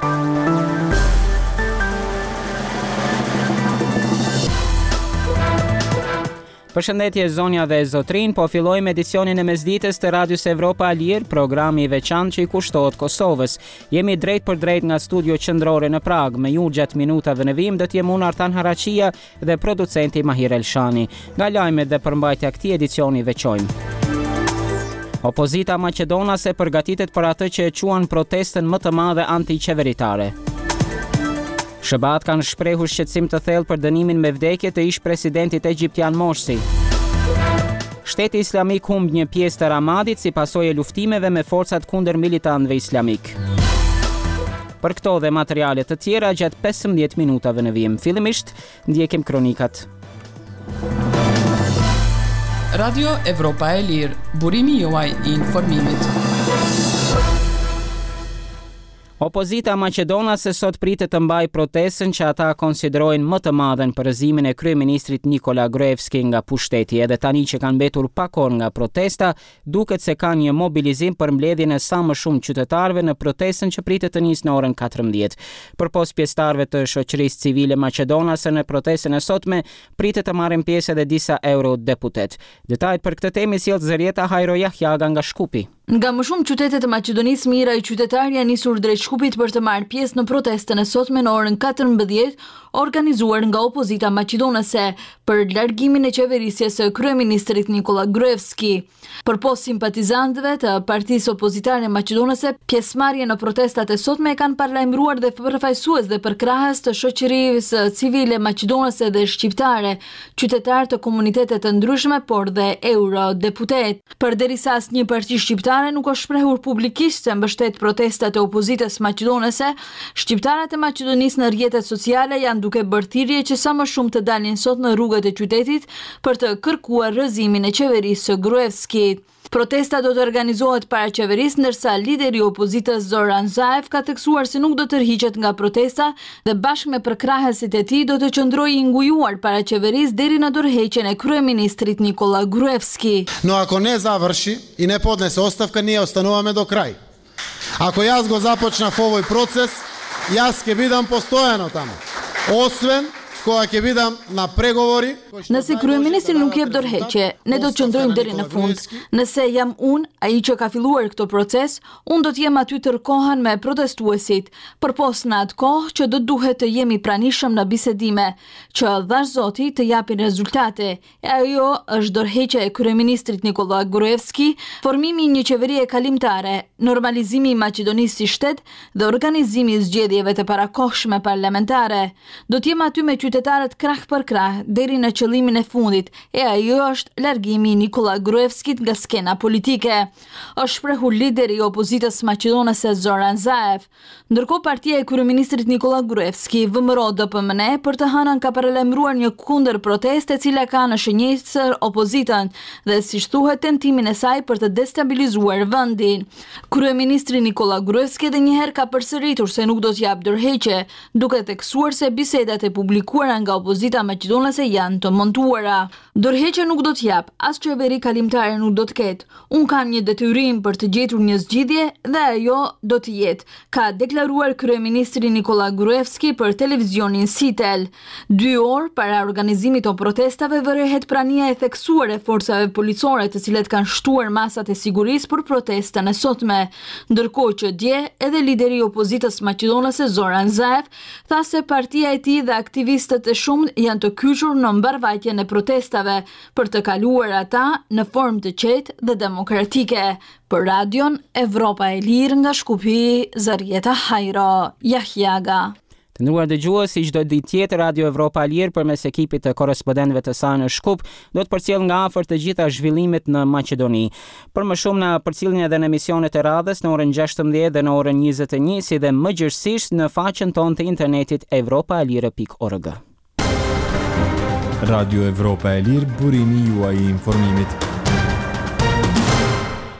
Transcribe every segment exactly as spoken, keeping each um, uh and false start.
Përshëndetje zonja dhe zotrin, po fillojmë edicionin e mesditës të Radios Evropa Lirë, programi i veçantë që i kushtohet Kosovës. Jemi drejt për drejt nga studio qendrore në Prag, me ju gjatë minutave në vim do t'jem unë Artan Haraqia dhe producenti Mahir Elshani. Nga lajmet dhe përmbajtja këtij edicioni veçojmë. Opozita maqedonase përgatitet për atë që e quan protestën më të madhe antiqeveritare. Shëbat kanë shprehur shqetësim të thellë për dënimin me vdekje të ish presidentit egjiptian Morsi. Shteti Islamik humb një pjesë të Ramadit si pasojë e luftimeve me forcat kundër militantëve islamik. Për këto dhe materiale të tjera gjatë pesëmbëdhjetë minutave në vijim. Fillimisht ndjekim kronikat. Radio Evropa e Lirë, burimi juaj i informimit. Opozita maqedonase sot pritet të mbajë protestën që ata konsiderojnë më të madhen për rëzimin e kryeministrit Nikola Gruevski nga pushteti. Edhe tani që kanë mbetur pak orë nga protesta, duket se ka një mobilizim për mbledhjen e sa më shumë qytetarëve në protestën që pritet të nisë në orën katërmbëdhjetë. Përpos pjesëtarëve të shoqërisë civile maqedonase në protestën e sotme, pritet të marrin pjesë edhe disa eurodeputet. Detajt për këtë temë sjell Zërieta Hajro Jahjaga nga Shkupi. Nga më shumë qytete të Maqedonisë, mira i qytetarë janë nisur drejt Shkupit për të marrë pjesë në protestën e sotme në orën katërmbëdhjetë, organizuar nga opozita maqedonase për largimin e qeverisjes së kryeministrit Nikola Gruevski. Përpos simpatizantëve të partisë opozitare maqedonase, pjesëmarrje në protestat e sotme e kanë paralajmëruar dhe përfaqësues dhe përkrahës të shoqërisë civile maqedonase dhe shqiptare, qytetarë të komunitete të ndryshme, por dhe eurodeputet. Përderisa asnjë parti shqiptare nuk është shprehur publikisht se mbështet protestat e opozitës maqedonase, shqiptarët e Maqedonisë në rrjetet sociale janë duke bërë thirrje që sa më shumë të dalin sot në rrugët e qytetit për të kërkuar rrëzimin e qeverisë së Gruevskit. Protesta do të organizohet para qeverisë, ndërsa lideri i opozitës Zoran Zaev ka theksuar se nuk do të tërhiqet nga protesta dhe bashkë me përkrahësit e tij do të qëndrojë i ngujuar para qeverisë deri në dorëheqjen e kryeministrit Nikola Gruevski. No ako ne završi i ne podnese ostavka, nije ostanovame do kraj. Ako jaz go započna ovoj proces, jaz ke bidam postojano tamo. Osven koha ke bidam na pregovori. Nëse kryeministri nuk jep dorëheqje, ne do të qëndrojmë deri në fund. Nëse jam unë, ai që ka filluar këtë proces, unë do të jem aty tërkohën me protestuesit, përpos në atë kohë që do duhet të jemi pranishëm në bisedime, që dhash Zoti të japin rezultate. E ajo është dorëheqja e kryeministrit Nikola Gruevski, formimi i një qeverie kalimtare, normalizimi i Maqedonisë si shtet dhe organizimi i zgjedhjeve të parakohshme parlamentare. Do të jem aty me qytetarët krah për krah deri në qëllimin e fundit, e ajo është largimi i Nikola Gruevskit nga skena politike, është shprehur lideri i opozitës maqedonase Zoran Zaev. Ndërkohë partia e kryeministrit Nikola Gruevski, V M R O D P M N E, për të hënën ka paralajmëruar një kundër proteste e cila ka në shënjestër opozitën dhe siç thuhet tentimin e saj për të destabilizuar vendin. Kryeministri Nikola Gruevski edhe një herë ka përsëritur se nuk do të jap dorëheqje, duke theksuar se bisedat e publikuara nga opozita maqedonase janë të montuara. Dorëheqje nuk do të jap, as qeveri kalimtare nuk do të ketë. Unë kam një detyrim për të gjetur një zgjidhje dhe ajo do të jetë, ka deklaruar kryeministri Nikola Gruevski për televizionin Sitel. Dy orë para organizimit të protestave vërehet prania e theksuar e forcave policore të cilet kanë shtuar masat e sigurisë për protestën e sotme. Ndërkohë që dje edhe lideri i opozitës maqedonase Zoran Zaev tha se partia e tij dhe aktivistët e shumt janë të kyçur në mbarvajtjen e protestave për të kaluar ata në formë të qetë dhe demokratike. Për radion Evropa e Lirë nga Shkupi, Zërieta Hajro Jahjaga. Të nderuar dëgjues, si çdo ditë tjetër Radio Evropa e Lirë përmes ekipit të korrespondentëve të saj në Shkup do të përcjell nga afër të gjitha zhvillimet në Maqedoni. Për më shumë na përcjellni edhe në emisionet e radhës në orën gjashtëmbëdhjetë dhe në orën njëzet e një, si dhe më gjithësisht në faqen tonë të internetit evropa e lirë pikë org. Radio Evropa e Lirë, burimi juaj i informimit.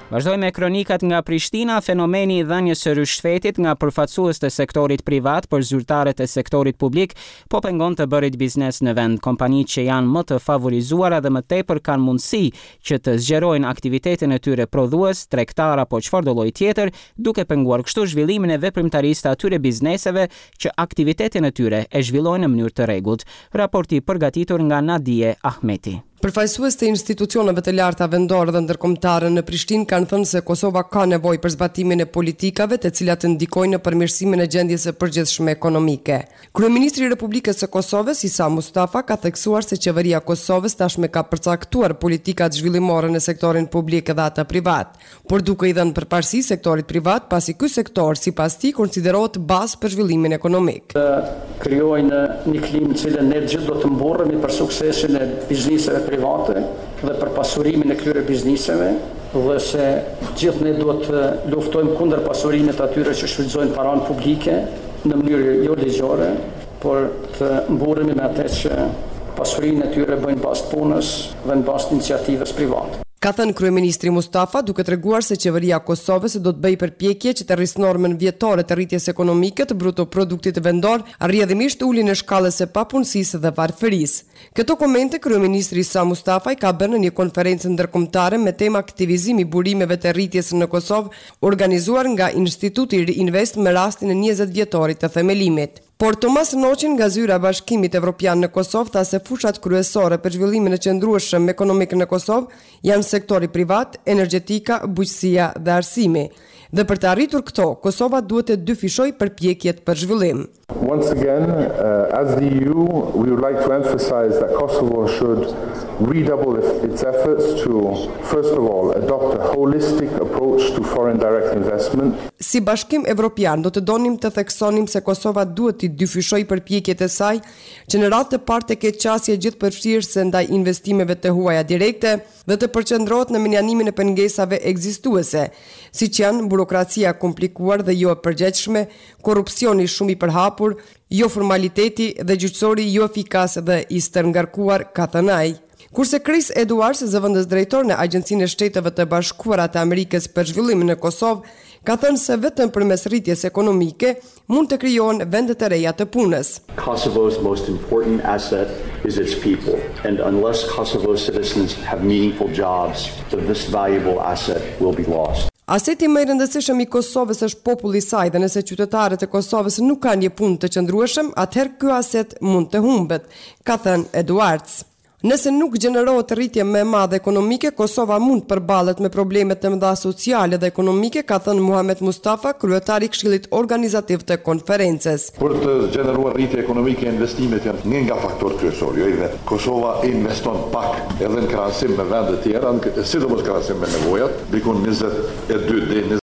Vazhdoj me kronikat nga Prishtina, fenomeni i dhënies së rishfetit nga përfaqësues të sektorit privat për zyrtarët e sektorit publik po pengon të bërit biznes në vend. Kompanitë që janë më të favorizuara dhe më tepër kanë mundësi që të zgjerojnë aktivitetin e tyre prodhues, tregtar apo çfarëdo lloji tjetër, duke penguar kështu zhvillimin e veprimtarisë të atyre bizneseve që aktivitetin e tyre e zhvillojnë në mënyrë të rregullt. Raporti përgatitur nga Nadije Ahmeti. Përfaqësues të institucioneve të larta vendore dhe ndërkombëtare në Prishtinë kanë thënë se Kosova ka nevojë për zbatimin e politikave të cilat të ndikojnë në përmirësimin e gjendjes së përgjithshme ekonomike. Kryeministri i Republikës së Kosovës, Isa Mustafa, ka theksuar se qeveria e Kosovës tashmë ka përcaktuar politikat zhvillimore në sektorin publik dhe atë privat, por duke i dhënë përparësi sektorit privat, pasi ky sektor sipas tij konsiderohet bazë për zhvillimin ekonomik. Krijojnë një klimë në cilën ne gjithë do të mburremi për suksesin e bizneseve private dhe për pasurimin e këtyre bizneseve dhe se gjithë ne duhet të luftojmë kundër pasurimit atyre që shfrytëzojnë paranë publike në mënyrë jo ligjore, por të mburremi me atë që pasurinë e tyre bëjnë bazë punës dhe në bazë iniciativës private. Ka thënë kryeministri Mustafa, duke treguar se qeveria e Kosovës do të bëjë përpjekje që të rrisë normën vjetore të rritjes ekonomike të bruto produktit vendor, rrjedhimisht uljen e shkallës së papunësisë dhe varfërisë. Këto komente kryeministri Isa Mustafa i ka bërë në një konferencë ndërkombëtare me temë aktivizimi i burimeve të rritjes në Kosovë, organizuar nga Instituti Reinvest me rastin e njëzet vjetorit të themelimit. Por Tomas Noqin nga zyra e Bashkimit Evropian në Kosovë tha se fushat kryesore për zhvillimin e qëndrueshëm ekonomik në Kosovë janë sektori privat, energjetika, bujqësia dhe arsimi. Dhe për të arritur këto, Kosova duhet të dyfishojë përpjekjet për zhvillim. Once again, uh, as the E U, we would like to emphasize that Kosovo should redouble its efforts to, first of all, adopt a holistic approach to foreign direct investment. Si Bashkim Evropian do të donim të theksonim se Kosova duhet të dyfishojë përpjekjet e saj që në radhë të parë të ketë qasje gjithëpërfshirëse ndaj investimeve të huaja direkte dhe të përqendrohet në menjanimin e pengesave ekzistuese, siç janë burokracia komplikuar dhe jo e përgjegjshme, korrupsioni shumë i përhapur, jo formaliteti dhe gjyqësori jo efikas dhe i stërngarkuar, ka thënë ai. Kurse Chris Edwards, zëvendës drejtor në Agjencinë e Shteteve të Bashkuara të Amerikës për zhvillim në Kosovë, ka thënë se vetëm përmes rritjes ekonomike mund të krijohen vende të reja të punës. Kosovo's most important asset is its people, and unless Kosovo's citizens have meaningful jobs, this valuable asset will be lost. Aseti më i rëndësishëm i Kosovës është populli i saj dhe nëse qytetarët e Kosovës nuk kanë një punë të qëndrueshëm, atëherë ky aset mund të humbet, ka thënë Edwards. Nëse nuk gjenerohet rritje më e madhe ekonomike, Kosova mund përballet me probleme të mëdha sociale dhe ekonomike, ka thënë Muhamet Mustafa, kryetari i Këshillit Organizativ të konferencës. Për të gjeneruar rritje ekonomike, investimet janë një nga faktorët kryesorë. Jo i vetë. Kosova investon pak edhe në krahasim me vende të tjera, sidomos krahasim me nevojat, bikon njëzet e dy deri